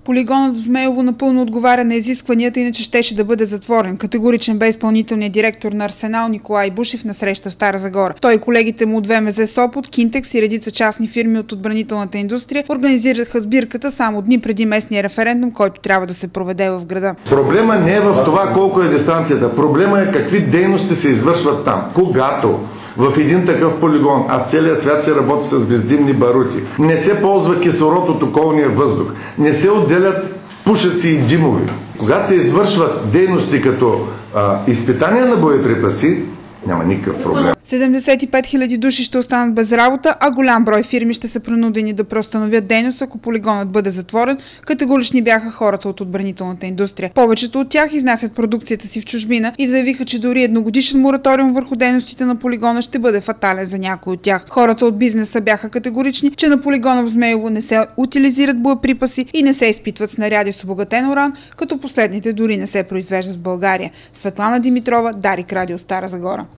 Полигонът в Змейово напълно отговаря на изискванията, иначе щеше да бъде затворен. Категоричен бе изпълнителният директор на Арсенал Николай Бушев на среща в Стара Загора. Той и колегите му от ВМЗ Сопот, Кинтекс и редица частни фирми от отбранителната индустрия организираха сбирката само дни преди местния референдум, който трябва да се проведе в града. Проблема не е в това колко е дистанцията. Проблема е какви дейности се извършват там. Когато в един такъв полигон, а в целия свят се работи с бездимни барути, не се ползва кислород от околния въздух, не се отделят пушаци и димови. Когато се извършват дейности като изпитания на боеприпаси, няма никакъв проблем. 75 000 души ще останат без работа, а голям брой фирми ще са принудени да преустановят дейност, ако полигонът бъде затворен. Категорични бяха хората от отбранителната индустрия. Повечето от тях изнасят продукцията си в чужбина и заявиха, че дори едногодишен мораториум върху дейностите на полигона ще бъде фатален за някои от тях. Хората от бизнеса бяха категорични, че на полигона в Змейово не се утилизират боеприпаси и не се изпитват снаряди с обогатен уран, като последните дори не се произвеждат в България. Светлана Димитрова, Дарик Радио, Стара Загора.